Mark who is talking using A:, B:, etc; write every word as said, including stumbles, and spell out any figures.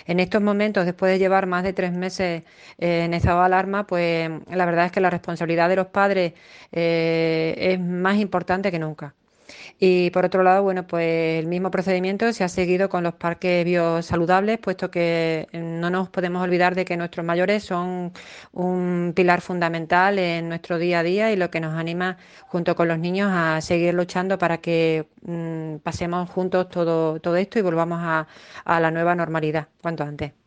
A: En estos momentos, después de llevar más de tres meses eh, en estado de alarma, pues la verdad es que la responsabilidad de los padres eh, es más importante que nunca. Y por otro lado, bueno, pues el mismo procedimiento se ha seguido con los parques biosaludables, puesto que no nos podemos olvidar de que nuestros mayores son un pilar fundamental en nuestro día a día y lo que nos anima junto con los niños a seguir luchando para que mm, pasemos juntos todo, todo esto y volvamos a, a la nueva normalidad cuanto antes.